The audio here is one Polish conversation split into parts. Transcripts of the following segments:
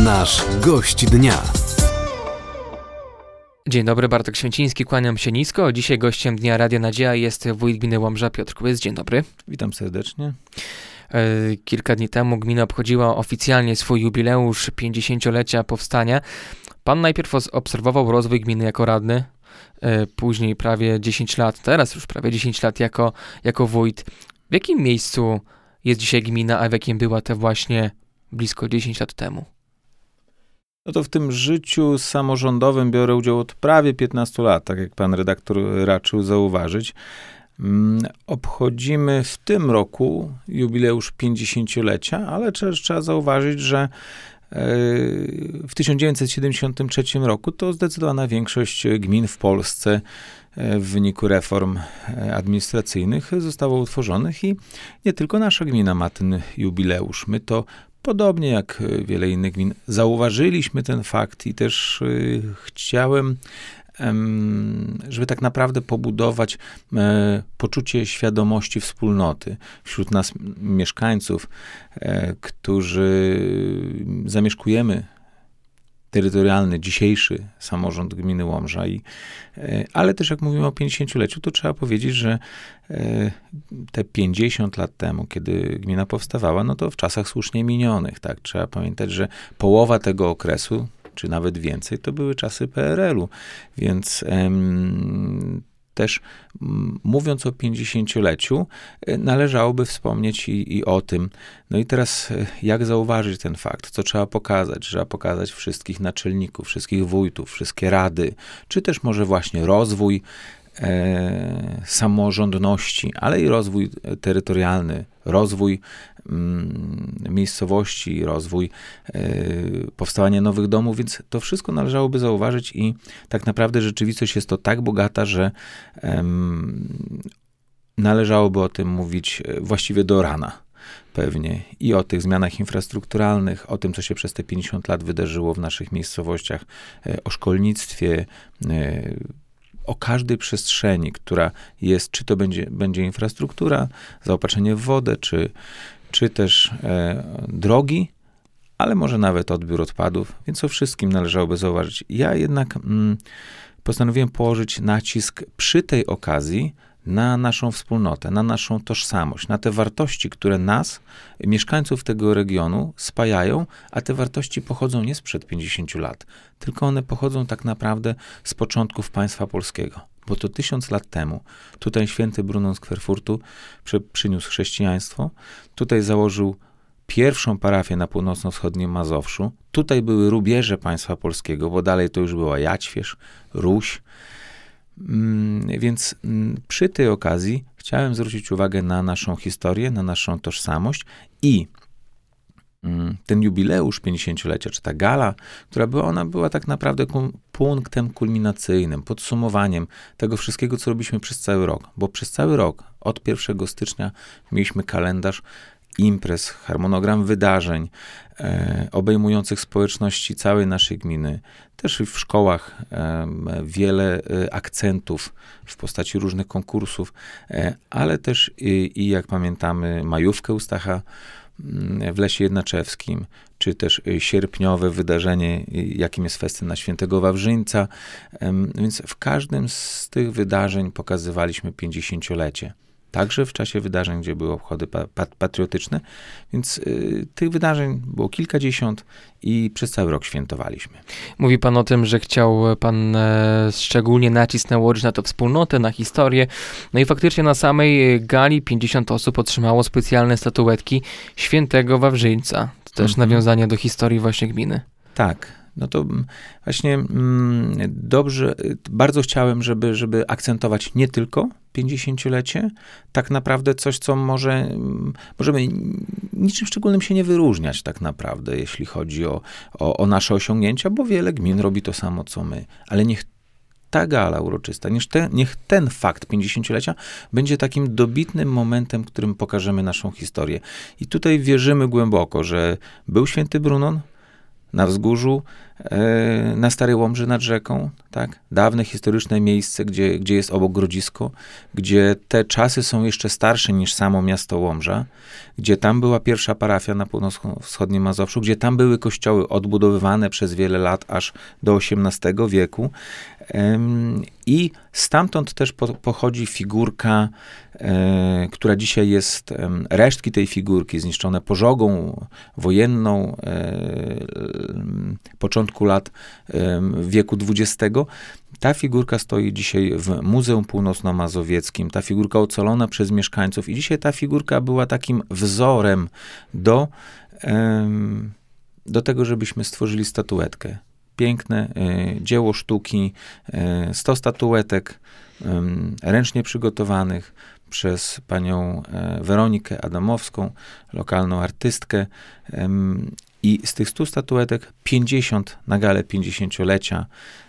Nasz gość dnia. Dzień dobry, Bartek Święciński, kłaniam się nisko. Dzisiaj gościem Dnia Radia Nadzieja jest wójt gminy Łomża, Piotr Kubys. Dzień dobry. Witam serdecznie. Kilka dni temu gmina obchodziła oficjalnie swój jubileusz 50-lecia powstania. Pan najpierw obserwował rozwój gminy jako radny, później prawie 10 lat, teraz już prawie 10 lat jako wójt. W jakim miejscu jest dzisiaj gmina, a w jakim była te właśnie blisko 10 lat temu? No to w tym życiu samorządowym biorę udział od prawie 15 lat, tak jak pan redaktor raczył zauważyć. Obchodzimy w tym roku jubileusz 50-lecia, ale trzeba zauważyć, że w 1973 roku to zdecydowana większość gmin w Polsce w wyniku reform administracyjnych zostało utworzonych i nie tylko nasza gmina ma ten jubileusz. My to podobnie jak wiele innych gmin zauważyliśmy ten fakt i też chciałem, żeby tak naprawdę pobudować poczucie świadomości wspólnoty wśród nas mieszkańców, którzy zamieszkujemy terytorialny, dzisiejszy samorząd gminy Łomża. Ale też jak mówimy o 50-leciu, to trzeba powiedzieć, że te 50 lat temu, kiedy gmina powstawała, no to w czasach słusznie minionych, tak? Trzeba pamiętać, że połowa tego okresu, czy nawet więcej, to były czasy PRL-u, więc też mówiąc o 50-leciu, należałoby wspomnieć i o tym. No i teraz jak zauważyć ten fakt? Co trzeba pokazać? Trzeba pokazać wszystkich naczelników, wszystkich wójtów, wszystkie rady, czy też może właśnie rozwój samorządności, ale i rozwój terytorialny, rozwój miejscowości, rozwój powstawania nowych domów, więc to wszystko należałoby zauważyć i tak naprawdę rzeczywistość jest to tak bogata, że należałoby o tym mówić właściwie do rana. Pewnie i o tych zmianach infrastrukturalnych, o tym, co się przez te 50 lat wydarzyło w naszych miejscowościach, o szkolnictwie, o każdej przestrzeni, która jest, czy to będzie infrastruktura, zaopatrzenie w wodę, czy też drogi, ale może nawet odbiór odpadów, więc o wszystkim należałoby zauważyć. Ja jednak postanowiłem położyć nacisk przy tej okazji na naszą wspólnotę, na naszą tożsamość, na te wartości, które nas, mieszkańców tego regionu, spajają, a te wartości pochodzą nie sprzed 50 lat, tylko one pochodzą tak naprawdę z początków państwa polskiego. Bo to 1000 lat temu tutaj święty Brunon z Kwerfurtu przyniósł chrześcijaństwo, tutaj założył pierwszą parafię na północno-wschodnim Mazowszu, tutaj były rubieże państwa polskiego, bo dalej to już była Jadźwierz, Ruś. Więc przy tej okazji chciałem zwrócić uwagę na naszą historię, na naszą tożsamość i ten jubileusz 50-lecia, czy ta gala, ona była tak naprawdę punktem kulminacyjnym, podsumowaniem tego wszystkiego, co robiliśmy przez cały rok. Bo przez cały rok, od 1 stycznia mieliśmy kalendarz imprez, harmonogram wydarzeń obejmujących społeczności całej naszej gminy. Też w szkołach wiele akcentów w postaci różnych konkursów, ale też i jak pamiętamy majówkę u Stacha w Lesie Jednaczewskim, czy też sierpniowe wydarzenie, jakim jest festyn na Świętego Wawrzyńca. Więc w każdym z tych wydarzeń pokazywaliśmy 50-lecie. Także w czasie wydarzeń, gdzie były obchody patriotyczne, więc tych wydarzeń było kilkadziesiąt i przez cały rok świętowaliśmy. Mówi pan o tym, że chciał pan szczególnie nacisk nałożyć na tę wspólnotę, na historię. No i faktycznie na samej gali 50 osób otrzymało specjalne statuetki Świętego Wawrzyńca. To też nawiązanie do historii właśnie gminy. Tak. No to właśnie dobrze, bardzo chciałem, żeby akcentować nie tylko 50-lecie, tak naprawdę coś, co możemy niczym szczególnym się nie wyróżniać tak naprawdę, jeśli chodzi o nasze osiągnięcia, bo wiele gmin robi to samo, co my. Ale niech ta gala uroczysta, niech ten fakt 50-lecia będzie takim dobitnym momentem, w którym pokażemy naszą historię. I tutaj wierzymy głęboko, że był święty Brunon, na wzgórzu, na Starej Łomży nad rzeką, tak? Dawne, historyczne miejsce, gdzie jest obok grodzisko, gdzie te czasy są jeszcze starsze niż samo miasto Łomża, gdzie tam była pierwsza parafia na północno-wschodnim Mazowszu, gdzie tam były kościoły odbudowywane przez wiele lat, aż do XVIII wieku. I stamtąd też pochodzi figurka, która dzisiaj jest, resztki tej figurki zniszczone pożogą wojenną początku lat wieku XX. Ta figurka stoi dzisiaj w Muzeum Północno-Mazowieckim. Ta figurka ocalona przez mieszkańców. I dzisiaj ta figurka była takim wzorem do tego, żebyśmy stworzyli statuetkę. Piękne dzieło sztuki, 100 statuetek ręcznie przygotowanych przez panią Weronikę Adamowską, lokalną artystkę. I z tych 100 statuetek 50 na galę 50-lecia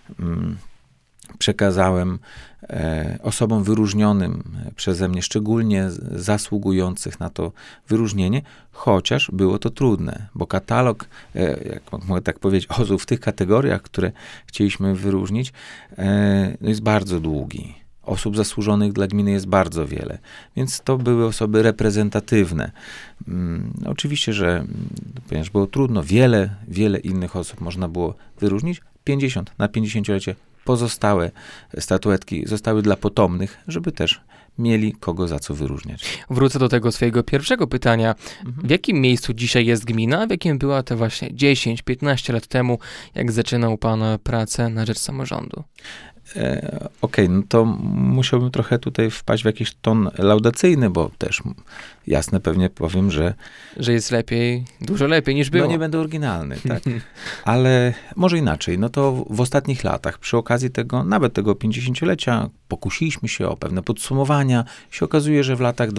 przekazałem osobom wyróżnionym przeze mnie, szczególnie zasługujących na to wyróżnienie, chociaż było to trudne, bo katalog, jak mogę tak powiedzieć, osób w tych kategoriach, które chcieliśmy wyróżnić, jest bardzo długi. Osób zasłużonych dla gminy jest bardzo wiele, więc to były osoby reprezentatywne. Oczywiście, że ponieważ było trudno, wiele innych osób można było wyróżnić. 50 na 50-lecie pozostałe statuetki zostały dla potomnych, żeby też mieli kogo za co wyróżniać. Wrócę do tego swojego pierwszego pytania. W jakim miejscu dzisiaj jest gmina, a w jakim była to właśnie 10-15 lat temu, jak zaczynał pan pracę na rzecz samorządu? Okej, no to musiałbym trochę tutaj wpaść w jakiś ton laudacyjny, bo też jasne pewnie powiem, że jest lepiej, dużo lepiej niż było. No nie będę oryginalny, tak. Ale może inaczej, no to w ostatnich latach, przy okazji tego, nawet tego 50-lecia, pokusiliśmy się o pewne podsumowania. Się okazuje, że w latach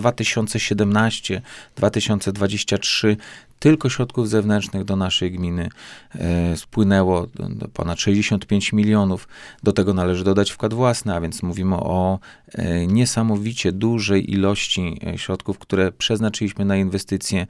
2017-2023 tylko środków zewnętrznych do naszej gminy spłynęło do ponad 65 milionów. Do tego należy dodać wkład własny, a więc mówimy o niesamowicie dużej ilości środków, które przeznaczyliśmy na inwestycje.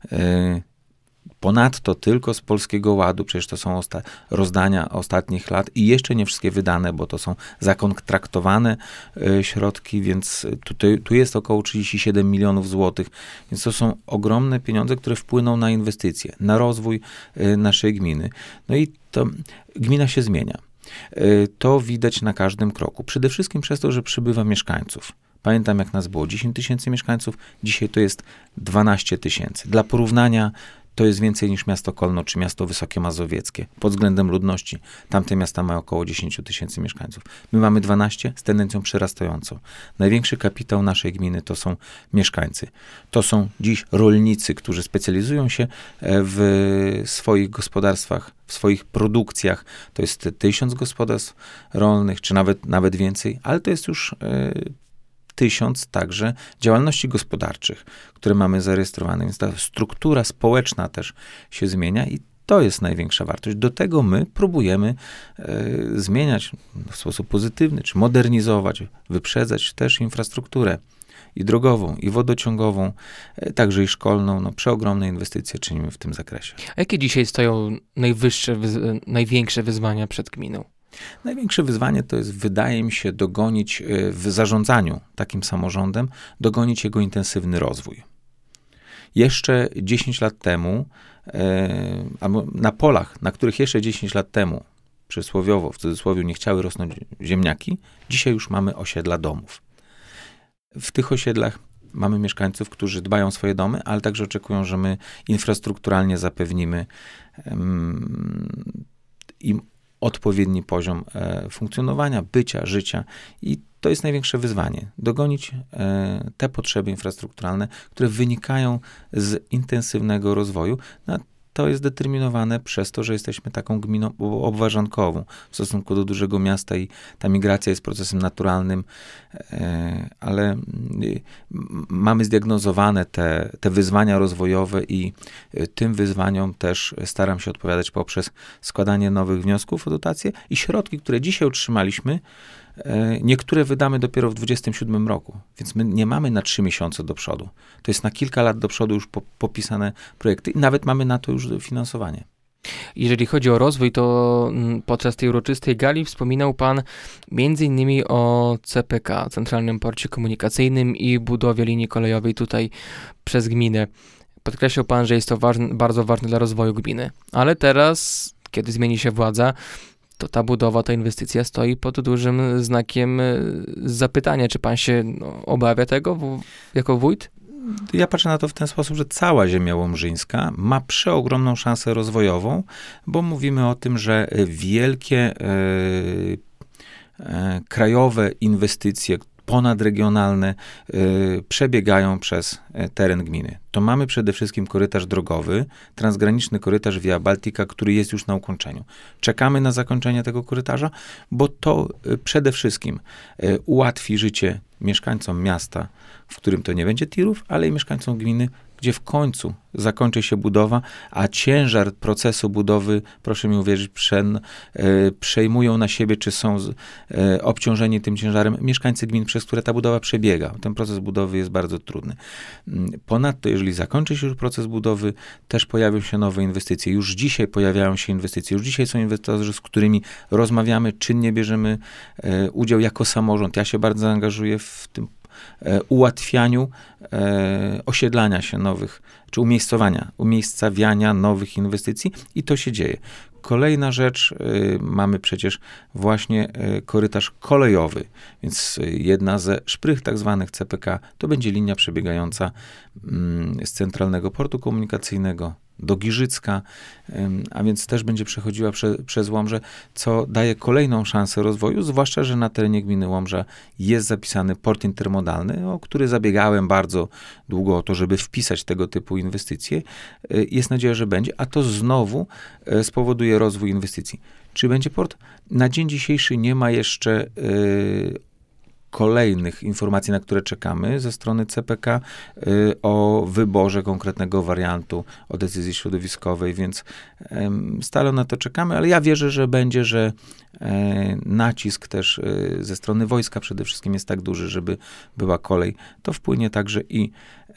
Ponadto tylko z Polskiego Ładu, przecież to są rozdania ostatnich lat i jeszcze nie wszystkie wydane, bo to są zakontraktowane środki, więc tu jest około 37 milionów złotych, więc to są ogromne pieniądze, które wpłyną na inwestycje, na rozwój naszej gminy. No i to gmina się zmienia. To widać na każdym kroku. Przede wszystkim przez to, że przybywa mieszkańców. Pamiętam, jak nas było 10 tysięcy mieszkańców, dzisiaj to jest 12 tysięcy. Dla porównania to jest więcej niż miasto Kolno czy miasto Wysokie Mazowieckie. Pod względem ludności tamte miasta mają około 10 tysięcy mieszkańców. My mamy 12 z tendencją przyrastającą. Największy kapitał naszej gminy to są mieszkańcy. To są dziś rolnicy, którzy specjalizują się w swoich gospodarstwach, w swoich produkcjach. To jest 1000 gospodarstw rolnych, czy nawet więcej, ale to jest już 1000 także działalności gospodarczych, które mamy zarejestrowane, więc ta struktura społeczna też się zmienia i to jest największa wartość. Do tego my próbujemy zmieniać w sposób pozytywny, czy modernizować, wyprzedzać też infrastrukturę i drogową, i wodociągową, także i szkolną. No, przeogromne inwestycje czynimy w tym zakresie. A jakie dzisiaj stoją największe wyzwania przed gminą? Największe wyzwanie to jest, wydaje mi się, dogonić w zarządzaniu takim samorządem, dogonić jego intensywny rozwój. Jeszcze 10 lat temu, albo na polach, na których jeszcze 10 lat temu, przysłowiowo, w cudzysłowie, nie chciały rosnąć ziemniaki, dzisiaj już mamy osiedla domów. W tych osiedlach mamy mieszkańców, którzy dbają o swoje domy, ale także oczekują, że my infrastrukturalnie zapewnimy im odpowiedni poziom funkcjonowania, bycia, życia i to jest największe wyzwanie. Dogonić te potrzeby infrastrukturalne, które wynikają z intensywnego rozwoju. To jest determinowane przez to, że jesteśmy taką gminą obwarzankową w stosunku do dużego miasta i ta migracja jest procesem naturalnym, ale mamy zdiagnozowane te wyzwania rozwojowe i tym wyzwaniom też staram się odpowiadać poprzez składanie nowych wniosków o dotacje i środki, które dzisiaj otrzymaliśmy, niektóre wydamy dopiero w 2027 roku, więc my nie mamy na 3 miesiące do przodu. To jest na kilka lat do przodu już popisane projekty i nawet mamy na to już finansowanie. Jeżeli chodzi o rozwój, to podczas tej uroczystej gali wspominał pan m.in. o CPK, Centralnym Porcie Komunikacyjnym i budowie linii kolejowej tutaj przez gminę. Podkreślał pan, że jest to bardzo ważne dla rozwoju gminy. Ale teraz, kiedy zmieni się władza, to ta budowa, ta inwestycja stoi pod dużym znakiem zapytania. Czy pan się obawia tego jako wójt? Ja patrzę na to w ten sposób, że cała ziemia łomżyńska ma przeogromną szansę rozwojową, bo mówimy o tym, że wielkie krajowe inwestycje ponadregionalne przebiegają przez teren gminy. To mamy przede wszystkim korytarz drogowy, transgraniczny korytarz Via Baltica, który jest już na ukończeniu. Czekamy na zakończenie tego korytarza, bo to przede wszystkim ułatwi życie mieszkańcom miasta, w którym to nie będzie tirów, ale i mieszkańcom gminy, gdzie w końcu zakończy się budowa, a ciężar procesu budowy, proszę mi uwierzyć, przejmują na siebie, czy są obciążeni tym ciężarem mieszkańcy gmin, przez które ta budowa przebiega. Ten proces budowy jest bardzo trudny. Ponadto, jeżeli zakończy się już proces budowy, też pojawią się nowe inwestycje. Już dzisiaj pojawiają się inwestycje, już dzisiaj są inwestorzy, z którymi rozmawiamy, czynnie bierzemy udział jako samorząd. Ja się bardzo angażuję w tym ułatwianiu osiedlania się nowych, czy umiejscawiania nowych inwestycji i to się dzieje. Kolejna rzecz, mamy przecież właśnie korytarz kolejowy, więc jedna ze szprych tak zwanych CPK to będzie linia przebiegająca z Centralnego Portu Komunikacyjnego do Giżycka, a więc też będzie przechodziła przez Łomżę, co daje kolejną szansę rozwoju, zwłaszcza, że na terenie gminy Łomża jest zapisany port intermodalny, o który zabiegałem bardzo długo o to, żeby wpisać tego typu inwestycje. Jest nadzieja, że będzie, a to znowu spowoduje rozwój inwestycji. Czy będzie port? Na dzień dzisiejszy nie ma jeszcze kolejnych informacji, na które czekamy ze strony CPK o wyborze konkretnego wariantu, o decyzji środowiskowej, więc stale na to czekamy, ale ja wierzę, że będzie, że nacisk też ze strony wojska przede wszystkim jest tak duży, żeby była kolej. To wpłynie także i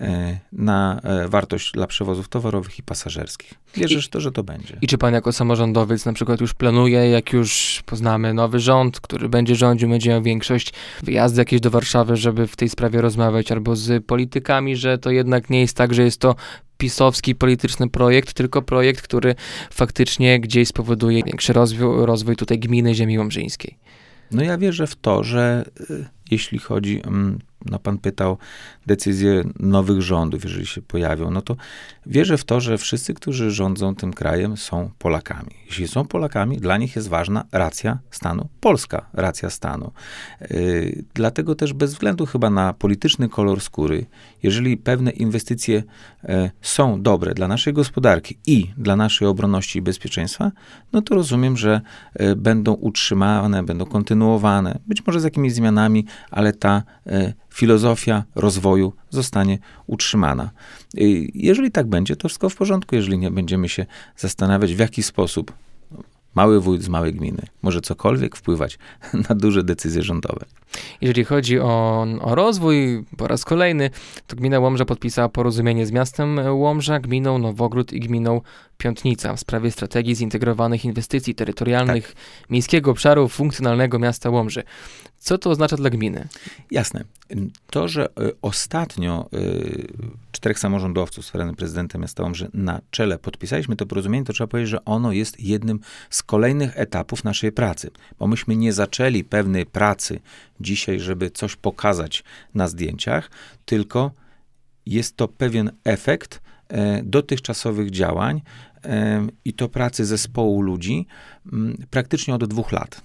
na wartość dla przewozów towarowych i pasażerskich. Wierzę, że to będzie. I czy pan jako samorządowiec na przykład już planuje, jak już poznamy nowy rząd, który będzie rządził, będzie miał większość, wyjazdy jakieś do Warszawy, żeby w tej sprawie rozmawiać, albo z politykami, że to jednak nie jest tak, że jest to pisowski polityczny projekt, tylko projekt, który faktycznie gdzieś spowoduje większy rozwój tutaj gminy ziemi łomżyńskiej. No ja wierzę w to, że jeśli chodzi, no pan pytał, decyzje nowych rządów, jeżeli się pojawią, no to wierzę w to, że wszyscy, którzy rządzą tym krajem, są Polakami. Jeśli są Polakami, dla nich jest ważna racja stanu, polska racja stanu. Dlatego też bez względu chyba na polityczny kolor skóry, jeżeli pewne inwestycje są dobre dla naszej gospodarki i dla naszej obronności i bezpieczeństwa, no to rozumiem, że będą utrzymane, będą kontynuowane, być może z jakimiś zmianami, ale ta filozofia rozwoju zostanie utrzymana. Jeżeli tak będzie, to wszystko w porządku. Jeżeli nie, będziemy się zastanawiać, w jaki sposób mały wójt z małej gminy może cokolwiek wpływać na duże decyzje rządowe. Jeżeli chodzi o rozwój, po raz kolejny, to gmina Łomża podpisała porozumienie z miastem Łomża, gminą Nowogród i gminą Piątnica w sprawie strategii zintegrowanych inwestycji terytorialnych miejskiego obszaru funkcjonalnego miasta Łomży. Co to oznacza dla gminy? Jasne. To, że ostatnio 4 samorządowców z panem prezydentem miasta Łomży na czele podpisaliśmy to porozumienie, to trzeba powiedzieć, że ono jest jednym z kolejnych etapów naszej pracy. Bo myśmy nie zaczęli pewnej pracy dzisiaj, żeby coś pokazać na zdjęciach, tylko jest to pewien efekt dotychczasowych działań i to pracy zespołu ludzi praktycznie od 2 lat.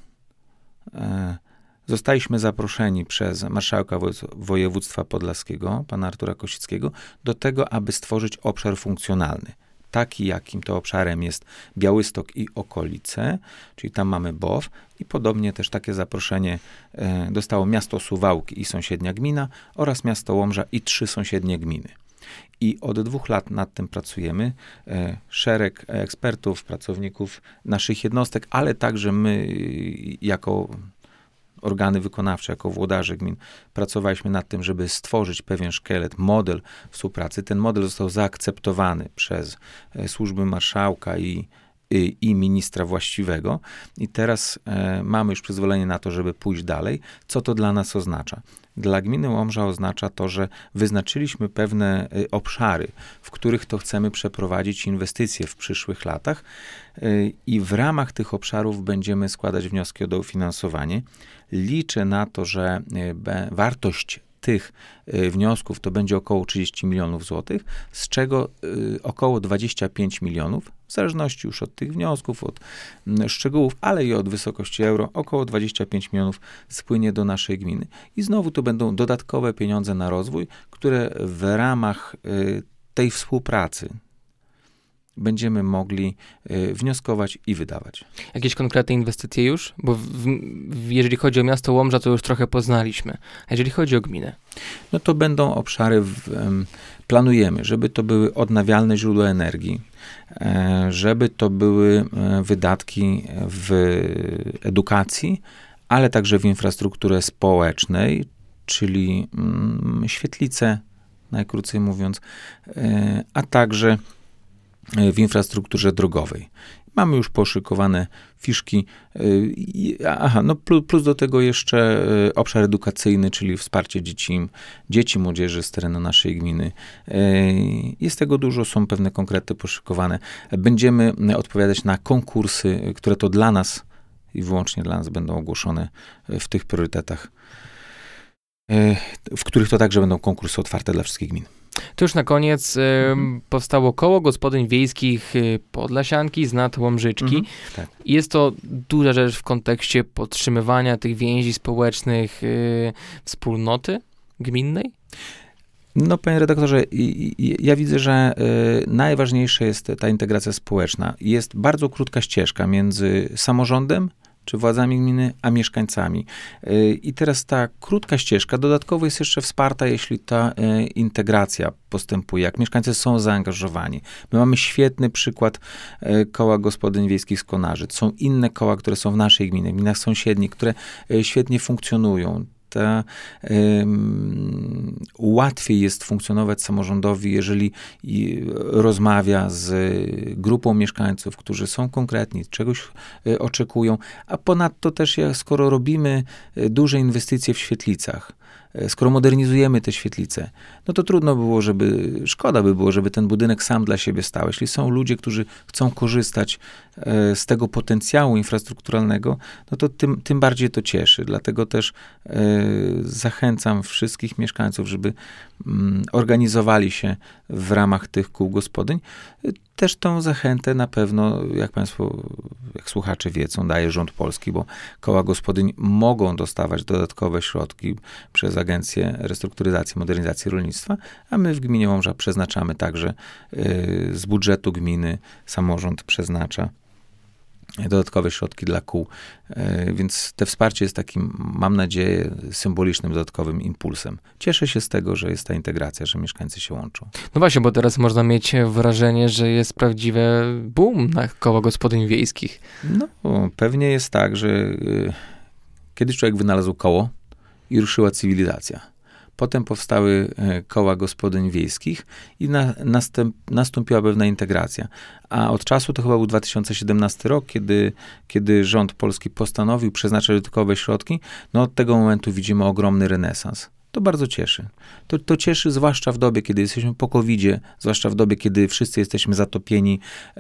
Zostaliśmy zaproszeni przez marszałka województwa podlaskiego, pana Artura Kosickiego, do tego, aby stworzyć obszar funkcjonalny. Taki, jakim to obszarem jest Białystok i okolice, czyli tam mamy BOW i podobnie też takie zaproszenie dostało miasto Suwałki i sąsiednia gmina oraz miasto Łomża i 3 sąsiednie gminy. I od 2 lat nad tym pracujemy. Szereg ekspertów, pracowników naszych jednostek, ale także my jako organy wykonawcze, jako włodarze gmin, pracowaliśmy nad tym, żeby stworzyć pewien szkielet, model współpracy. Ten model został zaakceptowany przez służby marszałka i i ministra właściwego. I teraz mamy już przyzwolenie na to, żeby pójść dalej. Co to dla nas oznacza? Dla gminy Łomża oznacza to, że wyznaczyliśmy pewne obszary, w których to chcemy przeprowadzić inwestycje w przyszłych latach i w ramach tych obszarów będziemy składać wnioski o dofinansowanie. Liczę na to, że wartość tych wniosków to będzie około 30 milionów złotych, z czego około 25 milionów, w zależności już od tych wniosków, od szczegółów, ale i od wysokości euro, około 25 milionów spłynie do naszej gminy. I znowu to będą dodatkowe pieniądze na rozwój, które w ramach tej współpracy będziemy mogli wnioskować i wydawać. Jakieś konkretne inwestycje już? Bo jeżeli chodzi o miasto Łomża, to już trochę poznaliśmy. A jeżeli chodzi o gminę? No to będą obszary, planujemy, żeby to były odnawialne źródła energii, żeby to były wydatki w edukacji, ale także w infrastrukturę społecznej, czyli świetlice, najkrócej mówiąc, a także w infrastrukturze drogowej. Mamy już poszykowane fiszki. Plus do tego jeszcze obszar edukacyjny, czyli wsparcie dzieci, młodzieży z terenu naszej gminy. Jest tego dużo, są pewne konkrety poszykowane. Będziemy odpowiadać na konkursy, które to dla nas i wyłącznie dla nas będą ogłoszone w tych priorytetach, w których to także będą konkursy otwarte dla wszystkich gmin. To już na koniec powstało Koło Gospodyń Wiejskich Podlasianki z nad Łomżyczki. Tak. Jest to duża rzecz w kontekście podtrzymywania tych więzi społecznych wspólnoty gminnej? No, panie redaktorze, ja widzę, że najważniejsza jest ta integracja społeczna. Jest bardzo krótka ścieżka między samorządem czy władzami gminy, a mieszkańcami. I teraz ta krótka ścieżka dodatkowo jest jeszcze wsparta, jeśli ta integracja postępuje, jak mieszkańcy są zaangażowani. My mamy świetny przykład Koła Gospodyń Wiejskich z Konarzyc. Są inne koła, które są w naszej gminie, w gminach sąsiednich, które świetnie funkcjonują. Łatwiej jest funkcjonować samorządowi, jeżeli rozmawia z grupą mieszkańców, którzy są konkretni, czegoś oczekują, a ponadto też skoro robimy duże inwestycje w świetlicach, skoro modernizujemy te świetlice, no to szkoda by było, żeby ten budynek sam dla siebie stał. Jeśli są ludzie, którzy chcą korzystać z tego potencjału infrastrukturalnego, no to tym bardziej to cieszy. Dlatego też zachęcam wszystkich mieszkańców, żeby organizowali się w ramach tych kół gospodyń. Też tą zachętę na pewno, jak słuchacze wiedzą, daje rząd polski, bo koła gospodyń mogą dostawać dodatkowe środki przez Agencję Restrukturyzacji i Modernizacji Rolnictwa, a my w gminie Łomża przeznaczamy także z budżetu gminy, samorząd przeznacza dodatkowe środki dla kół, więc te wsparcie jest takim, mam nadzieję, symbolicznym, dodatkowym impulsem. Cieszę się z tego, że jest ta integracja, że mieszkańcy się łączą. No właśnie, bo teraz można mieć wrażenie, że jest prawdziwe boom na koła gospodyń wiejskich. No, pewnie jest tak, że kiedyś człowiek wynalazł koło i ruszyła cywilizacja. Potem powstały koła gospodyń wiejskich i nastąpiła pewna integracja. A od czasu, to chyba był 2017 rok, kiedy rząd polski postanowił przeznaczać dodatkowe środki, no od tego momentu widzimy ogromny renesans. To bardzo cieszy. To cieszy zwłaszcza w dobie, kiedy jesteśmy po COVID-zie, zwłaszcza w dobie, kiedy wszyscy jesteśmy zatopieni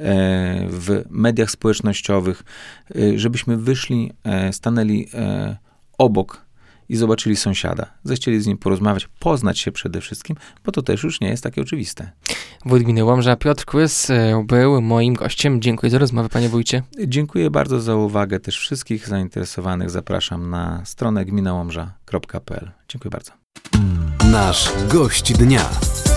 w mediach społecznościowych, żebyśmy wyszli, stanęli obok i zobaczyli sąsiada. Zechcieli z nim porozmawiać, poznać się przede wszystkim, bo to też już nie jest takie oczywiste. Wójt gminy Łomża Piotr Kłys był moim gościem. Dziękuję za rozmowę, panie wójcie. Dziękuję bardzo za uwagę. Też wszystkich zainteresowanych zapraszam na stronę gminałomża.pl. Dziękuję bardzo. Nasz gość dnia.